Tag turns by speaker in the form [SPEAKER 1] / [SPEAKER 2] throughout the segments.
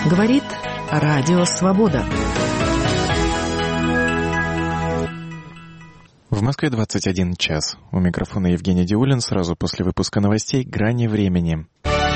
[SPEAKER 1] Говорит Радио Свобода.
[SPEAKER 2] В Москве 21 час. У микрофона Евгений Диулин. Сразу после выпуска новостей «Грани времени».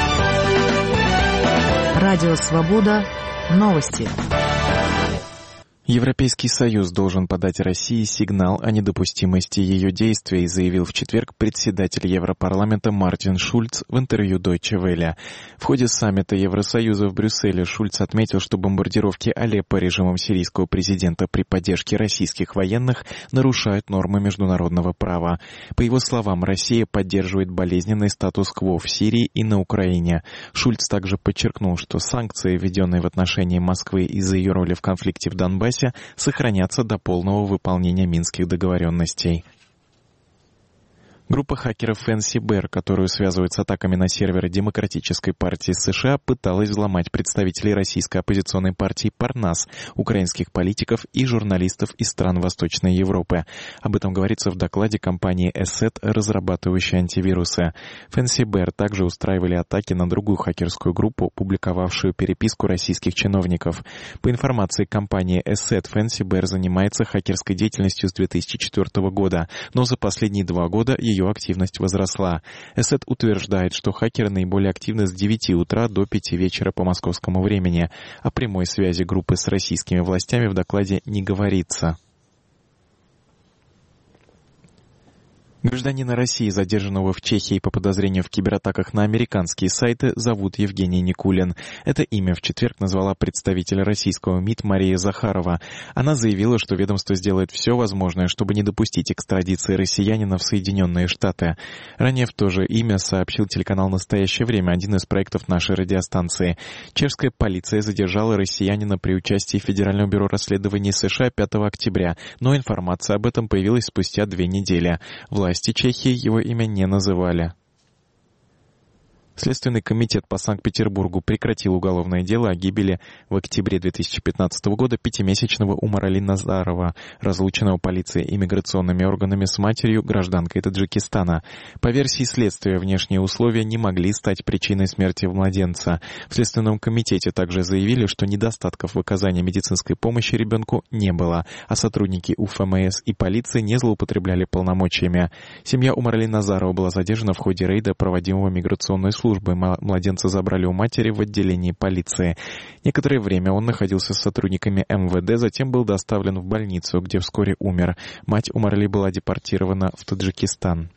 [SPEAKER 1] Радио Свобода. Новости.
[SPEAKER 2] Европейский Союз должен подать России сигнал о недопустимости ее действий, заявил в четверг председатель Европарламента Мартин Шульц в интервью Deutsche Welle. В ходе саммита Евросоюза в Брюсселе Шульц отметил, что бомбардировки Алеппо режимом сирийского президента при поддержке российских военных нарушают нормы международного права. По его словам, Россия поддерживает болезненный статус-кво в Сирии и на Украине. Шульц также подчеркнул, что санкции, введенные в отношении Москвы из-за ее роли в конфликте в Донбассе, сохранятся до полного выполнения Минских договоренностей. Группа хакеров Fancy Bear, которую связывают с атаками на серверы Демократической партии США, пыталась взломать представителей российской оппозиционной партии Парнас, украинских политиков и журналистов из стран Восточной Европы. Об этом говорится в докладе компании ESET, разрабатывающей антивирусы. Fancy Bear также устраивали атаки на другую хакерскую группу, публиковавшую переписку российских чиновников. По информации компании ESET, Fancy Bear занимается хакерской деятельностью с 2004 года, но за последние 2 года ее активность возросла. ESET утверждает, что хакеры наиболее активны с 9 утра до 5 вечера по московскому времени. О прямой связи группы с российскими властями в докладе не говорится. Гражданина России, задержанного в Чехии по подозрению в кибератаках на американские сайты, зовут Евгений Никулин. Это имя в четверг назвала представитель российского МИД Мария Захарова. Она заявила, что ведомство сделает все возможное, чтобы не допустить экстрадиции россиянина в Соединенные Штаты. Ранее в то же имя сообщил телеканал «Настоящее время», один из проектов нашей радиостанции. Чешская полиция задержала россиянина при участии Федерального бюро расследований США 5 октября, но информация об этом появилась спустя 2 недели. Власти Чехии его имя не называли. Следственный комитет по Санкт-Петербургу прекратил уголовное дело о гибели в октябре 2015 года 5-месячного Умарали Назарова, разлученного полицией и миграционными органами с матерью, гражданкой Таджикистана. По версии следствия, внешние условия не могли стать причиной смерти младенца. В Следственном комитете также заявили, что недостатков в оказании медицинской помощи ребенку не было, а сотрудники УФМС и полиции не злоупотребляли полномочиями. Семья Умарали Назарова была задержана в ходе рейда, проводимого миграционной службой. Младенца забрали у матери в отделении полиции. Некоторое время он находился с сотрудниками МВД, затем был доставлен в больницу, где вскоре умер. Мать Умарали была депортирована в Таджикистан.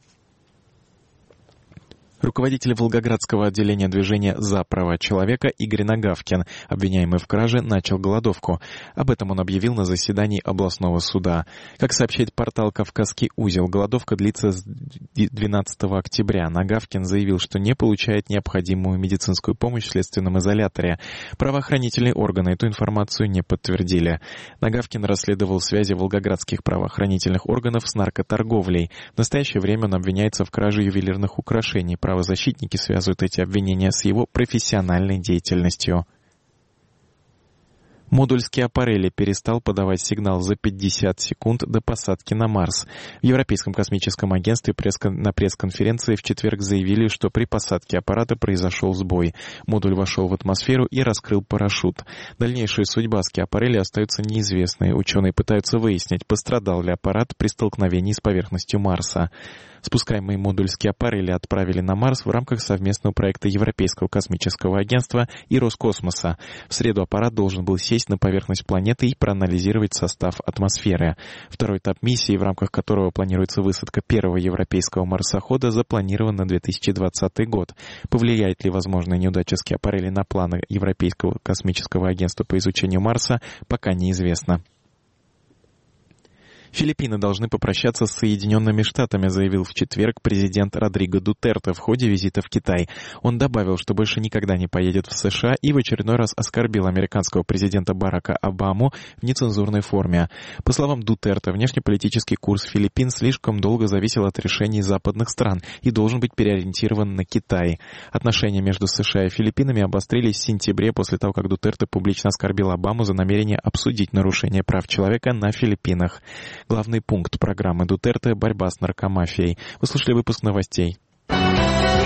[SPEAKER 2] Руководитель Волгоградского отделения движения «За права человека» Игорь Нагавкин, обвиняемый в краже, начал голодовку. Об этом он объявил на заседании областного суда. Как сообщает портал «Кавказский узел», голодовка длится с 12 октября. Нагавкин заявил, что не получает необходимую медицинскую помощь в следственном изоляторе. Правоохранительные органы эту информацию не подтвердили. Нагавкин расследовал связи волгоградских правоохранительных органов с наркоторговлей. В настоящее время он обвиняется в краже ювелирных украшений. Правозащитники связывают эти обвинения с его профессиональной деятельностью. Модуль Скиапарелли перестал подавать сигнал за 50 секунд до посадки на Марс. В Европейском космическом агентстве на пресс-конференции в четверг заявили, что при посадке аппарата произошел сбой. Модуль вошел в атмосферу и раскрыл парашют. Дальнейшая судьба Скиапарелли остается неизвестной. Ученые пытаются выяснить, пострадал ли аппарат при столкновении с поверхностью Марса. Спускаемый модуль Скиапарелли отправили на Марс в рамках совместного проекта Европейского космического агентства и Роскосмоса. В среду аппарат должен был сесть на поверхность планеты и проанализировать состав атмосферы. Второй этап миссии, в рамках которого планируется высадка первого европейского марсохода, запланирован на 2020 год. Повлияет ли возможная неудача Скиапарелли на планы Европейского космического агентства по изучению Марса, пока неизвестно. Филиппины должны попрощаться с Соединенными Штатами, заявил в четверг президент Родриго Дутерте в ходе визита в Китай. Он добавил, что больше никогда не поедет в США и в очередной раз оскорбил американского президента Барака Обаму в нецензурной форме. По словам Дутерте, внешнеполитический курс Филиппин слишком долго зависел от решений западных стран и должен быть переориентирован на Китай. Отношения между США и Филиппинами обострились в сентябре после того, как Дутерте публично оскорбил Обаму за намерение обсудить нарушение прав человека на Филиппинах. Главный пункт программы Дутерте — борьба с наркомафией. Вы слушали выпуск новостей.